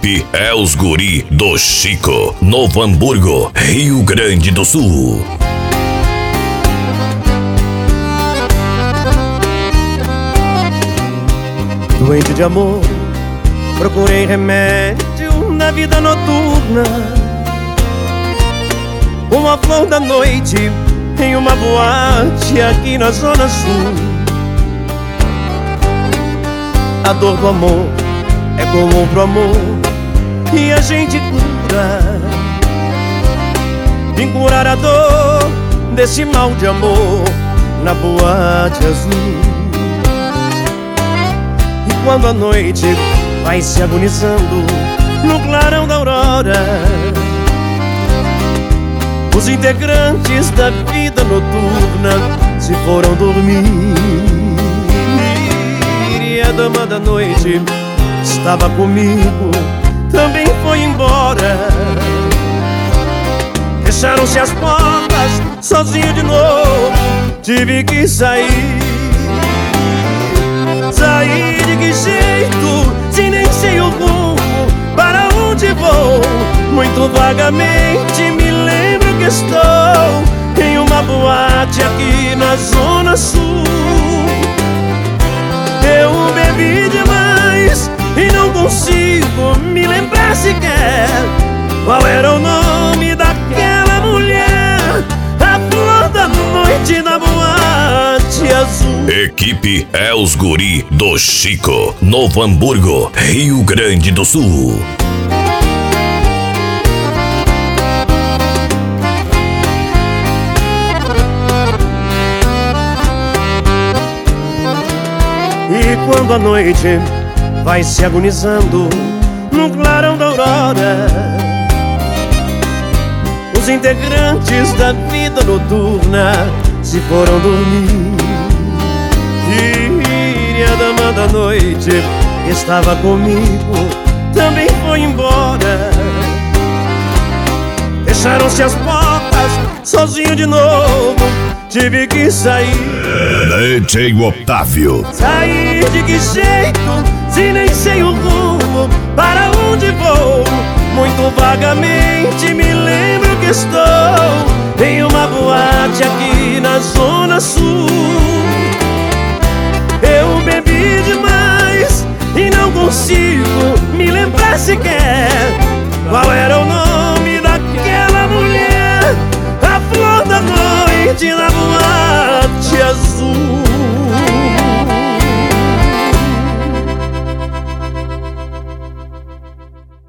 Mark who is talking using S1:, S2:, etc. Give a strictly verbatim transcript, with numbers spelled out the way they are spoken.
S1: Equipe é os guri do Chico, Novo Hamburgo, Rio Grande do Sul.
S2: Doente de amor, procurei remédio na vida noturna. Uma flor da noite em uma boate aqui na Zona Sul. A dor do amor é comum pro amor e a gente cura. Vim curar a dor desse mal de amor na boate azul. E quando a noite vai se agonizando no clarão da aurora, os integrantes da vida noturna se foram dormir. E a dama da noite estava comigo, também foi embora. Fecharam-se as portas, sozinho de novo, tive que sair. Sair de que jeito, se nem sei o rumo, para onde vou? Muito vagamente me lembro que estou em uma boate aqui na Zona Sul. Eu bebi demais e não consigo me lembrar sequer qual era o nome daquela mulher, a flor da noite na boate azul.
S1: Equipe é os guri do Chico, Novo Hamburgo, Rio Grande do Sul.
S2: E quando a noite vai se agonizando no clarão da aurora, os integrantes da vida noturna se foram dormir. E a dama da noite que estava comigo também foi embora. Fecharam-se as portas, sozinho de novo, tive que sair.
S1: D J Otávio.
S2: Sair de que jeito, se nem sei o rumo, para onde vou? Muito vagamente me lembro que estou em uma boate aqui na Zona Sul. Eu bebi demais e não consigo me lembrar sequer qual era o nome daquela mulher, a flor da noite na boate azul.